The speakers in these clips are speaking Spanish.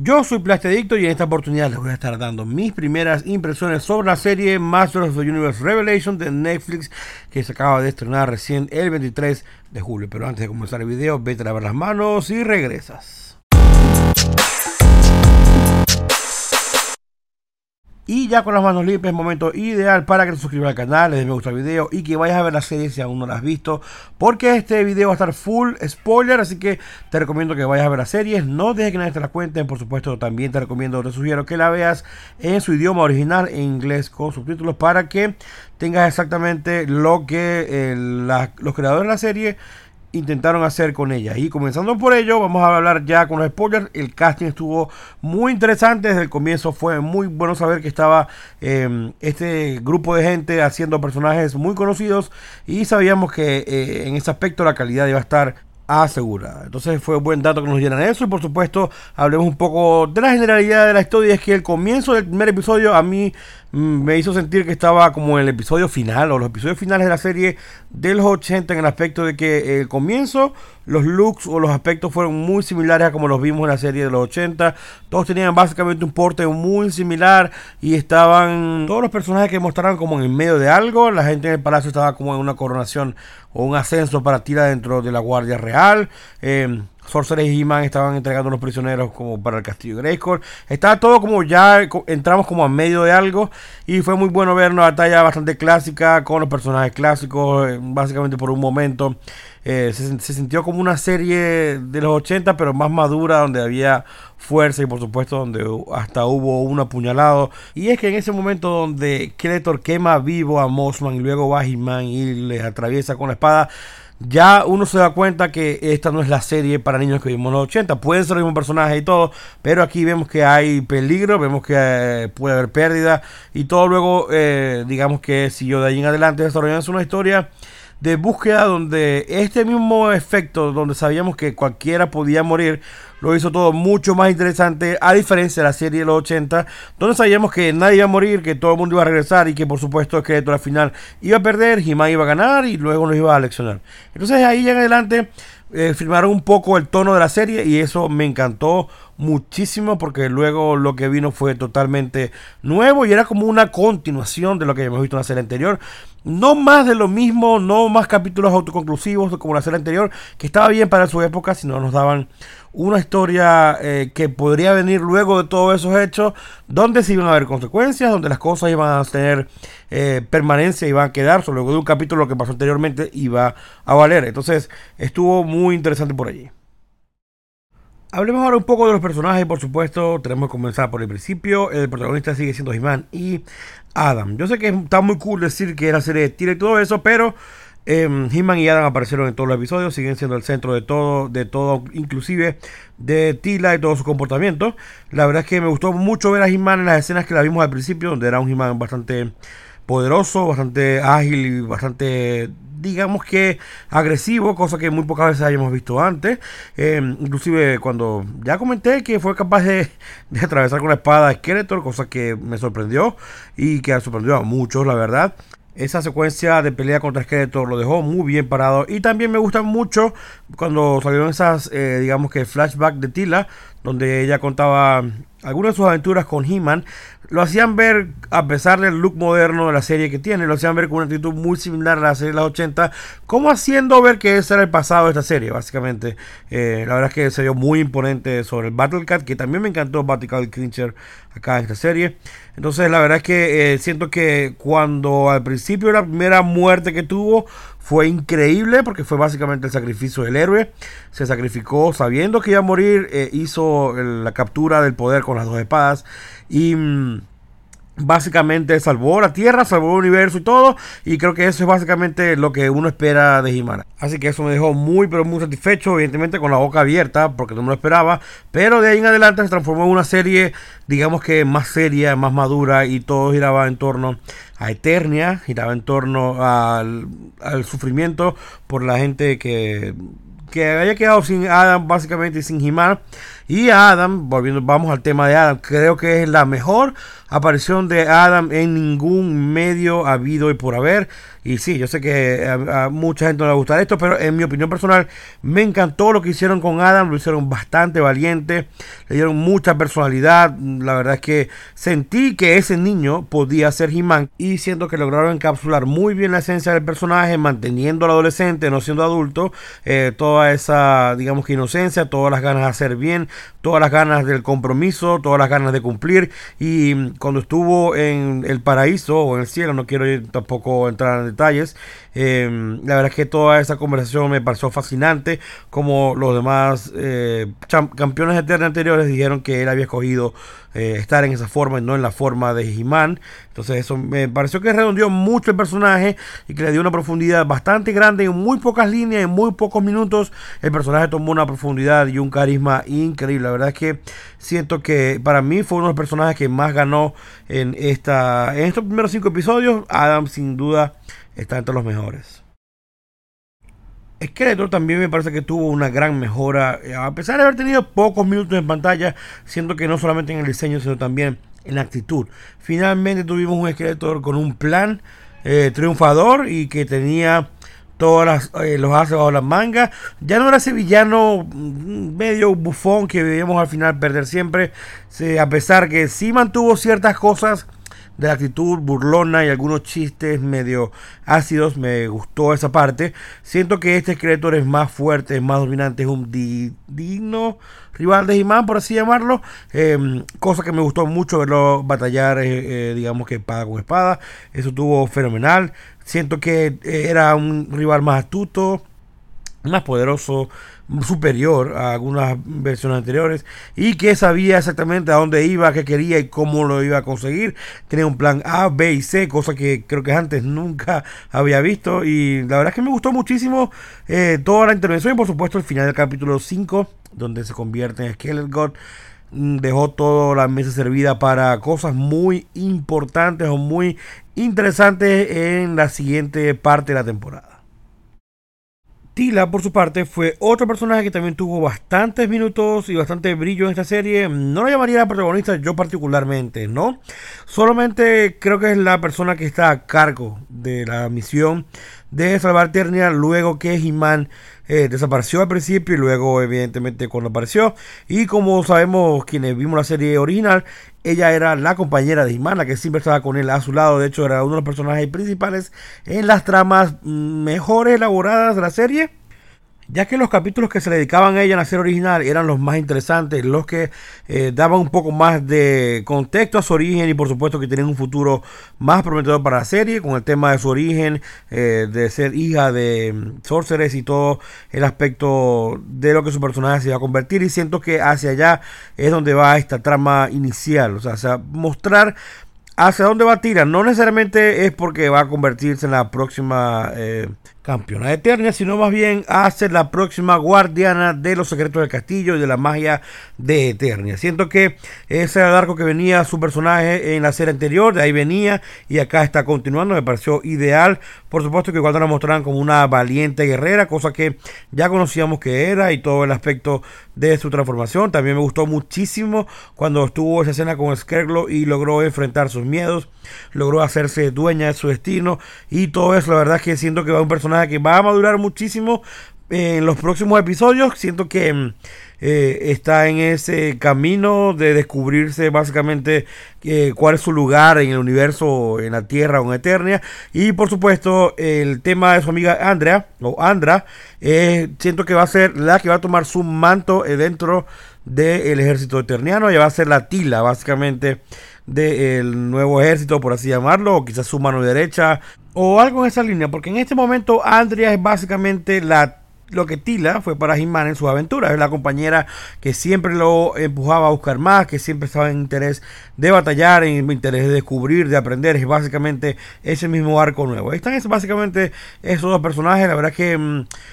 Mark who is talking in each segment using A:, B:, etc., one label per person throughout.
A: Yo soy Plastedicto y en esta oportunidad les voy a estar dando mis primeras impresiones sobre la serie Masters of the Universe Revelation de Netflix, que se acaba de estrenar recién el 23 de julio. Pero antes de comenzar el video, vete a lavar las manos y regresas. Y ya con las manos limpias, momento ideal para que te suscribas al canal, le des me gusta al video y que vayas a ver la serie si aún no la has visto, porque este video va a estar full spoiler, así que te recomiendo que vayas a ver la serie. No dejes que nadie te la cuente. Por supuesto, también te sugiero que la veas en su idioma original, en inglés, con subtítulos, para que tengas exactamente lo que los creadores de la serie intentaron hacer con ella. Y comenzando por ello, vamos a hablar ya con los spoilers. El casting estuvo muy interesante desde el comienzo. Fue muy bueno saber que estaba este grupo de gente haciendo personajes muy conocidos, y sabíamos que en ese aspecto la calidad iba a estar asegurada. Entonces fue un buen dato que nos dieran eso. Y por supuesto, hablemos un poco de la generalidad de la historia. Y es que el comienzo del primer episodio a mí me hizo sentir que estaba como en el episodio final, o los episodios finales de la serie de los 80, en el aspecto de que el comienzo, los looks o los aspectos fueron muy similares a como los vimos en la serie de los 80. Todos tenían básicamente un porte muy similar, y estaban todos los personajes que mostraban como en el medio de algo. La gente en el palacio estaba como en una coronación o un ascenso para tirar dentro de la Guardia Real. Sorcerer y He-Man estaban entregando a los prisioneros como para el castillo de Grayskull. Estaba todo como ya entramos como a medio de algo, y fue muy bueno ver una batalla bastante clásica con los personajes clásicos. Básicamente por un momento se sintió como una serie de los 80, pero más madura, donde había fuerza y por supuesto donde hasta hubo un apuñalado. Y es que en ese momento donde Skeletor quema vivo a Mossman y luego va He-Man y le atraviesa con la espada, ya uno se da cuenta que esta no es la serie para niños que vimos en los 80. Pueden ser los mismos personajes y todo, pero aquí vemos que hay peligro, vemos que puede haber pérdida y todo. Luego digamos que siguió de ahí en adelante desarrollándose una historia de búsqueda, donde este mismo efecto, donde sabíamos que cualquiera podía morir, lo hizo todo mucho más interesante, a diferencia de la serie de los 80, donde sabíamos que nadie iba a morir, que todo el mundo iba a regresar, y que por supuesto el Skeletor al final iba a perder, He-Man iba a ganar y luego nos iba a leccionar. Entonces ahí en adelante firmaron un poco el tono de la serie, y eso me encantó muchísimo, porque luego lo que vino fue totalmente nuevo y era como una continuación de lo que habíamos visto en la serie anterior. No más de lo mismo, no más capítulos autoconclusivos como la serie anterior, que estaba bien para su época, sino nos daban una historia que podría venir luego de todos esos hechos, donde sí iban a haber consecuencias, donde las cosas iban a tener permanencia, iban a quedar. Solo luego de un capítulo, lo que pasó anteriormente iba a valer. Entonces estuvo muy interesante por allí. Hablemos ahora un poco de los personajes. Por supuesto, tenemos que comenzar por el principio. El protagonista sigue siendo He-Man y Adam. Yo sé que está muy cool decir que era serie de tira y todo eso, pero He-Man y Adam aparecieron en todos los episodios, siguen siendo el centro de todo, inclusive de Teela y todo su comportamiento. La verdad es que me gustó mucho ver a He-Man en las escenas que la vimos al principio, donde era un He-Man bastante poderoso, bastante ágil y bastante, digamos que agresivo, cosa que muy pocas veces habíamos visto antes. Inclusive cuando ya comenté que fue capaz de atravesar con la espada a Skeletor, cosa que me sorprendió y que sorprendió a muchos, la verdad. Esa secuencia de pelea contra Skeletor lo dejó muy bien parado. Y también me gusta mucho cuando salieron esas, digamos que flashback de Teela, donde ella contaba algunas de sus aventuras con He-Man. Lo hacían ver, a pesar del look moderno de la serie que tiene, lo hacían ver con una actitud muy similar a la serie de los 80, como haciendo ver que ese era el pasado de esta serie, básicamente. La verdad es que se vio muy imponente sobre el Battle Cat, que también me encantó Battle Clincher acá en esta serie. Entonces la verdad es que siento que cuando al principio la primera muerte que tuvo fue increíble, porque fue básicamente el sacrificio del héroe. Se sacrificó sabiendo que iba a morir, hizo la captura del poder con las dos espadas y básicamente salvó la tierra, salvó el universo y todo. Y creo que eso es básicamente lo que uno espera de He-Man. Así que eso me dejó muy pero muy satisfecho, evidentemente con la boca abierta, porque no me lo esperaba. Pero de ahí en adelante se transformó en una serie, digamos que más seria, más madura, y todo giraba en torno a Eternia, giraba en torno al sufrimiento por la gente que había quedado sin Adam, básicamente sin He-Man. Y a Adam, volviendo, vamos al tema de Adam, creo que es la mejor aparición de Adam en ningún medio habido y por haber. Y sí, yo sé que a mucha gente no le va a gustar esto, pero en mi opinión personal me encantó lo que hicieron con Adam. Lo hicieron bastante valiente, le dieron mucha personalidad. La verdad es que sentí que ese niño podía ser He-Man, y siento que lograron encapsular muy bien la esencia del personaje, manteniendo al adolescente, no siendo adulto, toda esa, digamos que inocencia, todas las ganas de hacer bien, todas las ganas del compromiso, todas las ganas de cumplir. Y cuando estuvo en el paraíso o en el cielo, no quiero tampoco entrar en detalles, la verdad es que toda esa conversación me pareció fascinante, como los demás campeones eternos anteriores dijeron que él había escogido estar en esa forma y no en la forma de He-Man. Entonces eso me pareció que redondeó mucho el personaje y que le dio una profundidad bastante grande. En muy pocas líneas, en muy pocos minutos, el personaje tomó una profundidad y un carisma increíble. La verdad es que siento que para mí fue uno de los personajes que más ganó en estos primeros 5 episodios. Adam sin duda está entre los mejores. Skeletor también me parece que tuvo una gran mejora, a pesar de haber tenido pocos minutos en pantalla, siendo que no solamente en el diseño, sino también en la actitud. Finalmente tuvimos un Skeletor con un plan triunfador y que tenía todas los haces bajo las mangas. Ya no era ese villano medio bufón que veíamos al final perder siempre, a pesar que sí mantuvo ciertas cosas de la actitud burlona y algunos chistes medio ácidos. Me gustó esa parte. Siento que este Skeletor es más fuerte, es más dominante, es un digno rival de He-Man, por así llamarlo. Cosa que me gustó mucho verlo batallar, digamos que espada con espada. Eso estuvo fenomenal. Siento que era un rival más astuto, más poderoso, superior a algunas versiones anteriores, y que sabía exactamente a dónde iba, qué quería y cómo lo iba a conseguir. Tenía un plan A, B y C, cosa que creo que antes nunca había visto, y la verdad es que me gustó muchísimo toda la intervención, y por supuesto el final del capítulo 5, donde se convierte en Skeletor. Dejó toda la mesa servida para cosas muy importantes o muy interesantes en la siguiente parte de la temporada. Teela, por su parte, fue otro personaje que también tuvo bastantes minutos y bastante brillo en esta serie. No lo llamaría la protagonista yo particularmente, ¿no? Solamente creo que es la persona que está a cargo de la misión de salvar Eternia luego que He-Man desapareció al principio y luego evidentemente cuando apareció. Y como sabemos quienes vimos la serie original, ella era la compañera de He-Man, la que siempre estaba con él a su lado. De hecho era uno de los personajes principales en las tramas mejores elaboradas de la serie, ya que los capítulos que se le dedicaban a ella en la serie original eran los más interesantes, los que daban un poco más de contexto a su origen, y por supuesto que tenían un futuro más prometedor para la serie, con el tema de su origen, de ser hija de Sorceress y todo el aspecto de lo que su personaje se iba a convertir. Y siento que hacia allá es donde va esta trama inicial, o sea mostrar hacia dónde va Teela. No necesariamente es porque va a convertirse en la próxima campeona de Eternia, sino más bien a ser la próxima guardiana de los secretos del castillo y de la magia de Eternia. Siento que ese era el arco que venía su personaje en la serie anterior, de ahí venía y acá está continuando. Me pareció ideal. Por supuesto que cuando la mostraran como una valiente guerrera, cosa que ya conocíamos que era, y todo el aspecto de su transformación. También me gustó muchísimo cuando estuvo esa escena con Scarecrow y logró enfrentar sus miedos, logró hacerse dueña de su destino y todo eso. La verdad es que siento que va a un personaje que va a madurar muchísimo en los próximos episodios. Siento que está en ese camino de descubrirse básicamente cuál es su lugar en el universo, en la Tierra o en Eternia. Y por supuesto el tema de su amiga Andrea o Andra, siento que va a ser la que va a tomar su manto dentro del ejército eterniano. Ella va a ser la Teela básicamente del nuevo ejército, por así llamarlo, o quizás su mano derecha o algo en esa línea, porque en este momento Andrea es básicamente lo que Teela fue para He-Man en sus aventuras. Es la compañera que siempre lo empujaba a buscar más, que siempre estaba en interés de batallar, en interés de descubrir, de aprender. Es básicamente ese mismo arco nuevo. Ahí están básicamente esos dos personajes. La verdad que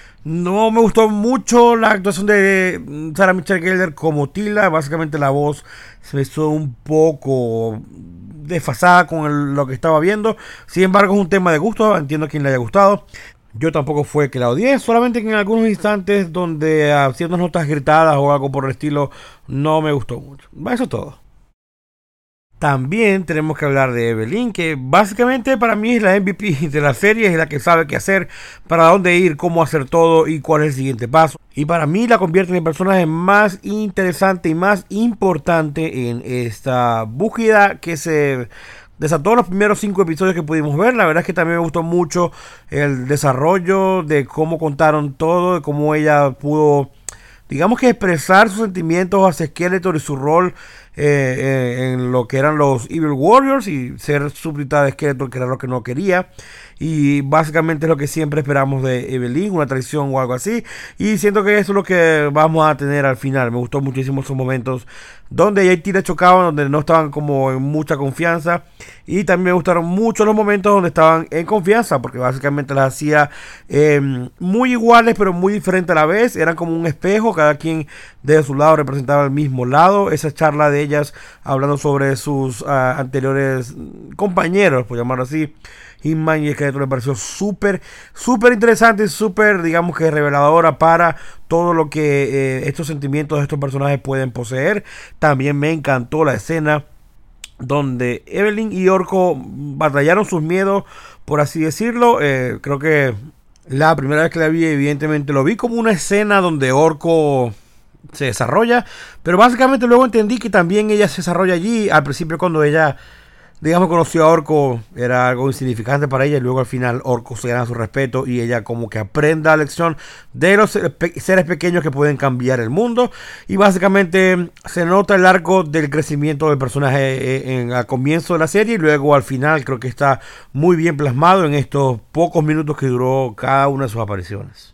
A: no me gustó mucho la actuación de Sarah Michelle Gellar como Teela. Básicamente la voz se me hizo un poco desfasada con lo que estaba viendo. Sin embargo es un tema de gusto, entiendo a quien le haya gustado.
B: Yo tampoco fue que la odié, solamente que en algunos instantes donde haciendo notas gritadas o algo por el estilo no me gustó mucho. Eso es todo. También tenemos que hablar de Evelyn, que básicamente para mí es la MVP de la serie, es la que sabe qué hacer, para dónde ir, cómo hacer todo y cuál es el siguiente paso. Y para mí la convierte en el personaje más interesante y más importante en esta búsqueda que se desató los primeros 5 episodios que pudimos ver. La verdad es que también me gustó mucho el desarrollo de cómo contaron todo, de cómo ella pudo, digamos que expresar sus sentimientos hacia Skeletor y su rol en lo que eran los Evil Warriors y ser súbdita de Skeletor, que era lo que no quería. Y básicamente es lo que siempre esperamos de Evelyn, una traición o algo así. Y siento que eso es lo que vamos a tener al final. Me gustó muchísimo esos momentos donde ella y Tila chocaban, donde no estaban como en mucha confianza. Y también me gustaron mucho los momentos donde estaban en confianza, porque básicamente las hacía muy iguales, pero muy diferentes a la vez. Eran como un espejo, cada quien de su lado representaba el mismo lado. Esa charla de ellas hablando sobre sus anteriores compañeros, por llamarlo así, He-Man y Skeletor, me pareció súper interesante y súper, digamos que reveladora para todo lo que estos sentimientos de estos personajes pueden poseer. También me encantó la escena donde Evelyn y Orko batallaron sus miedos, por así decirlo. Creo que la primera vez que la vi, evidentemente lo vi como una escena donde Orko se desarrolla, pero básicamente luego entendí que también ella se desarrolla allí. Al principio, cuando ella, digamos, conoció a Orko, era algo insignificante para ella, y luego al final Orko se gana su respeto y ella como que aprende la lección de los seres pequeños que pueden cambiar el mundo. Y básicamente se nota el arco del crecimiento del personaje al comienzo de la serie, y luego al final creo que está muy bien plasmado en estos pocos minutos que duró cada una de sus apariciones.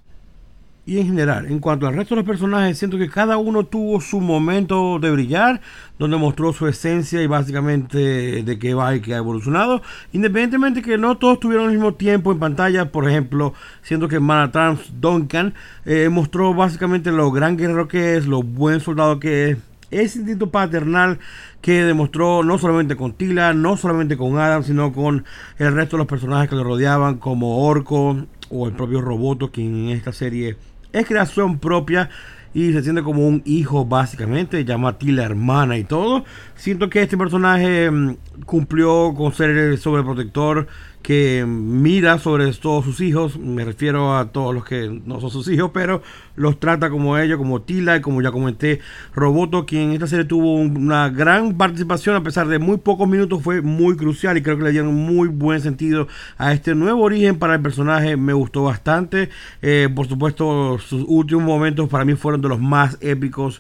B: Y en general, en cuanto al resto de los personajes, siento que cada uno tuvo su momento de brillar, donde mostró su esencia y básicamente de qué va y que ha evolucionado. Independientemente que no todos tuvieron el mismo tiempo en pantalla. Por ejemplo, siento que Mana-Trunks Duncan mostró básicamente lo gran guerrero que es, lo buen soldado que es. Ese instinto paternal que demostró no solamente con Tila, no solamente con Adam, sino con el resto de los personajes que lo rodeaban, como Orko o el propio Roboto, quien en esta serie es creación propia y se siente como un hijo básicamente, llama a Tila hermana y todo. Siento que este personaje cumplió con ser el sobreprotector que mira sobre todos sus hijos. Me refiero a todos los que no son sus hijos, pero los trata como ellos, como Tila y como ya comenté, Roboto, quien en esta serie tuvo una gran participación a pesar de muy pocos minutos, fue muy crucial y creo que le dieron muy buen sentido a este nuevo origen para el personaje. Me gustó bastante. Por supuesto, sus últimos momentos para mí fueron de los más épicos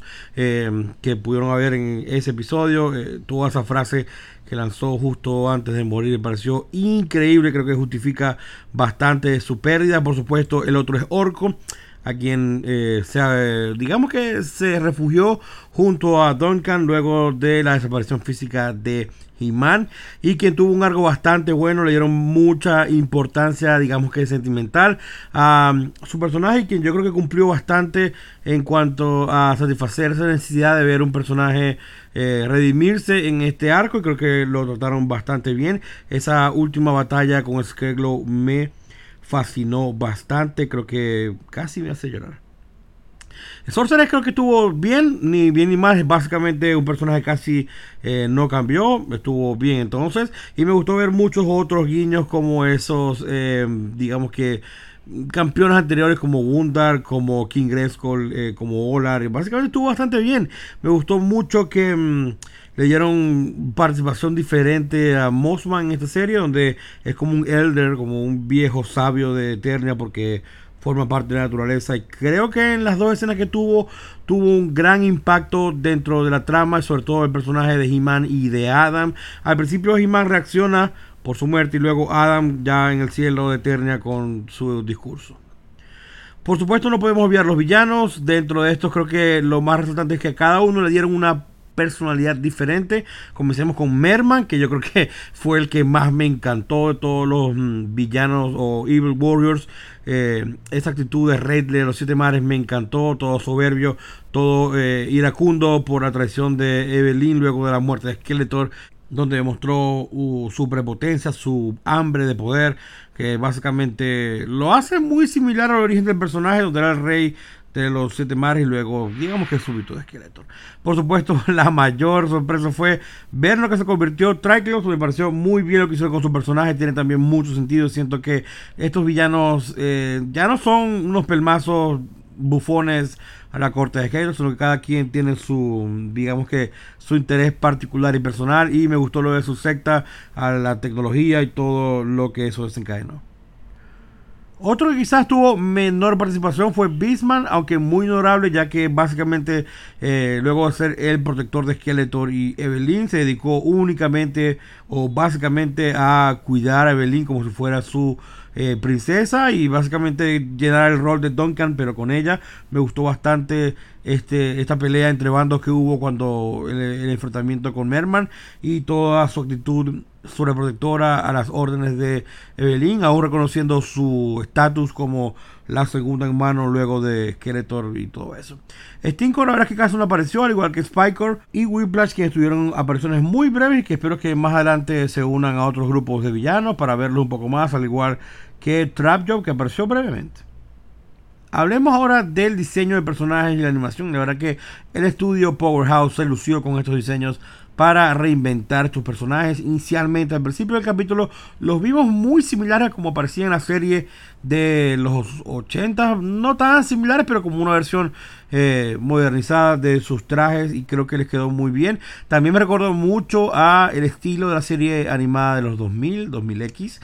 B: que pudieron haber en ese episodio. Toda esa frase que lanzó justo antes de morir me pareció increíble. Creo que justifica bastante su pérdida. Por supuesto, el otro es Orko, a quien digamos que se refugió junto a Duncan luego de la desaparición física de He-Man, y quien tuvo un arco bastante bueno. Le dieron mucha importancia, digamos que sentimental, a su personaje, y quien yo creo que cumplió bastante en cuanto a satisfacer esa necesidad de ver un personaje redimirse en este arco, y creo que lo trataron bastante bien. Esa última batalla con Scareglow me fascinó bastante, creo que casi me hace llorar. Sorceress creo que estuvo bien, ni bien ni mal. Básicamente un personaje casi no cambió, estuvo bien entonces. Y me gustó ver muchos otros guiños como esos, digamos que campeones anteriores como Gundar, como King Grayskull, como Olar. Básicamente estuvo bastante bien. Me gustó mucho que le dieron participación diferente a Mossman en esta serie, donde es como un elder, como un viejo sabio de Eternia, porque forma parte de la naturaleza. Y creo que en las dos escenas que tuvo un gran impacto dentro de la trama, y sobre todo el personaje de He-Man y de Adam. Al principio He-Man reacciona por su muerte, y luego Adam ya en el cielo de Eternia con su discurso. Por supuesto, no podemos olvidar los villanos. Dentro de estos creo que lo más resaltante es que a cada uno le dieron una personalidad diferente. Comencemos con Merman, que yo creo que fue el que más me encantó de todos los villanos o Evil Warriors. Esa actitud de Rey de los Siete Mares me encantó. Todo soberbio, todo iracundo por la traición de Evelyn luego de la muerte de Skeletor.
A: donde demostró su prepotencia, su hambre de poder, que básicamente lo hace muy similar al origen del personaje, donde era el rey de los 7 mares y luego digamos que súbito de Skeletor. Por supuesto, la mayor sorpresa fue ver lo que se convirtió Triclops. Me pareció muy bien lo que hizo con su personaje, tiene también mucho sentido. Siento que estos villanos ya no son unos pelmazos bufones a la corte de Skeletor, sino que cada quien tiene su, digamos que su interés particular y personal, y me gustó lo de su secta, a la tecnología y todo lo que eso desencadenó. Otro que quizás tuvo menor participación fue Beastman, aunque muy honorable, ya que básicamente luego de ser el protector de Skeletor y Evelyn, se dedicó únicamente o básicamente a cuidar a Evelyn como si fuera su princesa, y básicamente llenar el rol de Duncan, pero con ella. Me gustó bastante esta pelea entre bandos que hubo cuando el enfrentamiento con Merman, y toda su actitud sobreprotectora a las órdenes de Evelyn, aún reconociendo su estatus como la segunda en mano luego de Skeletor y todo eso. Stinkor, la verdad es que casi no apareció, al igual que Spikor y Whiplash, que tuvieron apariciones muy breves y que espero que más adelante se unan a otros grupos de villanos para verlos un poco más, al igual que Trapjaw, que apareció brevemente. Hablemos ahora del diseño de personajes y la animación. La verdad que el estudio Powerhouse se lució con estos diseños para reinventar estos personajes. Inicialmente, al principio del capítulo, los vimos muy similares a como aparecían en la serie de los 80. No tan similares, pero como una versión modernizada de sus trajes, y creo que les quedó muy bien. También me recordó mucho a el estilo de la serie animada de los 2000X.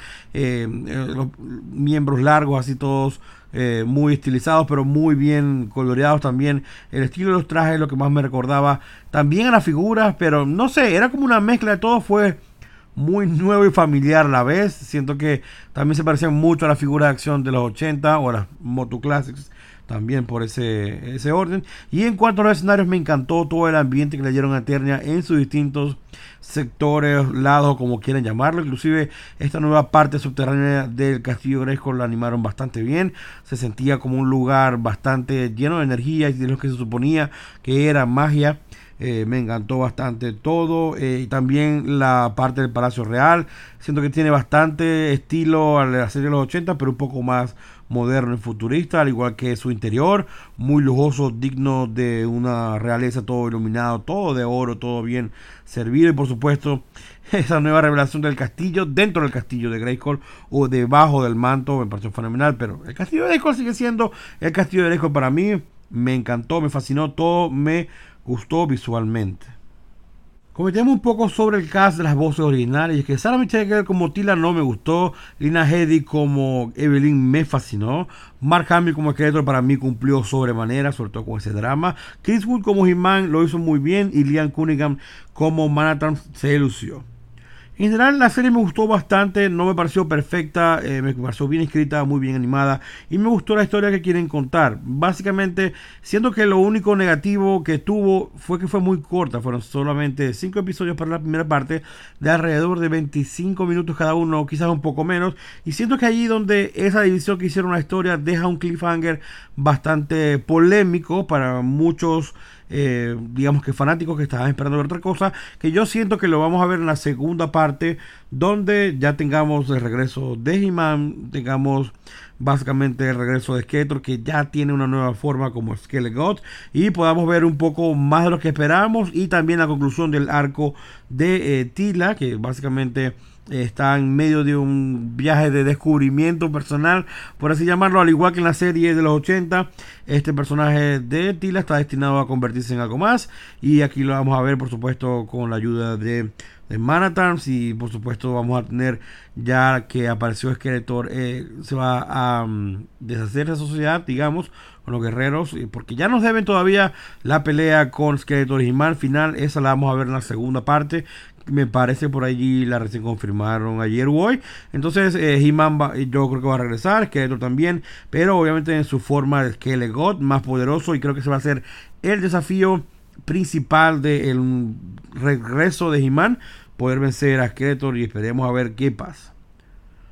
A: Los miembros largos, así todos muy estilizados, pero muy bien coloreados también. El estilo de los trajes es lo que más me recordaba también a las figuras, pero no sé, era como una mezcla de todo. Fue muy nuevo y familiar a la vez. Siento que también se parecían mucho a las figuras de acción de los 80 o a las Moto Classics, también por ese orden. Y en cuanto a los escenarios, me encantó todo el ambiente que le dieron a Eternia en sus distintos sectores, lados, como quieran llamarlo. Inclusive esta nueva parte subterránea del castillo Grayskull la animaron bastante bien. Se sentía como un lugar bastante lleno de energía y de lo que se suponía que era magia. Me encantó bastante todo. Y también la parte del Palacio Real. Siento que tiene bastante estilo a la serie de los 80, pero un poco más moderno y futurista, al igual que su interior. Muy lujoso, digno de una realeza, todo iluminado, todo de oro, todo bien servido. Y por supuesto, esa nueva revelación del castillo, dentro del castillo de Grayskull o debajo del manto, me pareció fenomenal. Pero el castillo de Grayskull sigue siendo el castillo de Grayskull para mí. Me encantó, me fascinó, todo me gustó visualmente. Comentemos un poco sobre el cast de las voces originales. Y es que Sarah Michelle Gellar como Teela no me gustó. Lina Headey como Evelyn me fascinó. Mark Hamill como Skeletor para mí cumplió sobremanera, sobre todo con ese drama. Chris Wood como He-Man lo hizo muy bien. Y Liam Cunningham como Manhattan se lució. En general la serie me gustó bastante, no me pareció perfecta, me pareció bien escrita, muy bien animada, y me gustó la historia que quieren contar. Básicamente, siento que lo único negativo que tuvo fue que fue muy corta, fueron solamente 5 episodios para la primera parte, de alrededor de 25 minutos cada uno, quizás un poco menos, y siento que allí donde esa división que hicieron la historia deja un cliffhanger bastante polémico para muchos digamos que fanáticos que estaban esperando ver otra cosa, que yo siento que lo vamos a ver en la segunda parte, donde ya tengamos el regreso de He-Man, tengamos básicamente el regreso de Skeletor, que ya tiene una nueva forma como Skele-God, y podamos ver un poco más de lo que esperábamos, y también la conclusión del arco de Teela, que básicamente está en medio de un viaje de descubrimiento personal, por así llamarlo, al igual que en la serie de los 80. Este personaje de Teela está destinado a convertirse en algo más, y aquí lo vamos a ver, por supuesto, con la ayuda de Manhattan. Y por supuesto vamos a tener, ya que apareció Skeletor, se va a deshacer de la sociedad, digamos, con los guerreros, porque ya nos deben todavía la pelea con Skeletor y He-Man final. Esa la vamos a ver en la segunda parte. Me parece por allí la recién confirmaron ayer o hoy. Entonces He-Man yo creo que va a regresar, Skeletor también, pero obviamente en su forma de Skele-God, más poderoso, y creo que se va a hacer el desafío principal del regreso de He-Man, poder vencer a Skeletor, y esperemos a ver qué pasa.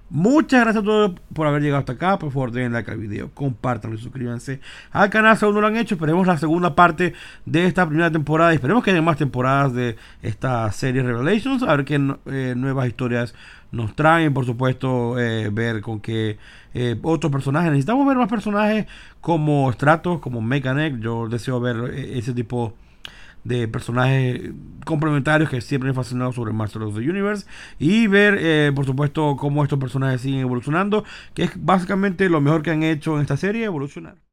A: Muchas gracias a todos por haber llegado hasta acá. Por favor, denle like al video, compártanlo y suscríbanse al canal si aún no lo han hecho. Esperemos la segunda parte de esta primera temporada y esperemos que haya más temporadas de esta serie Revelations. A ver qué nuevas historias nos traen. Por supuesto, ver con qué otros personajes. Necesitamos ver más personajes como Stratos, como Mekaneck. Yo deseo ver ese tipo de personajes complementarios que siempre me han fascinado sobre Master of the Universe y ver por supuesto cómo estos personajes siguen evolucionando, que es básicamente lo mejor que han hecho en esta serie, evolucionar.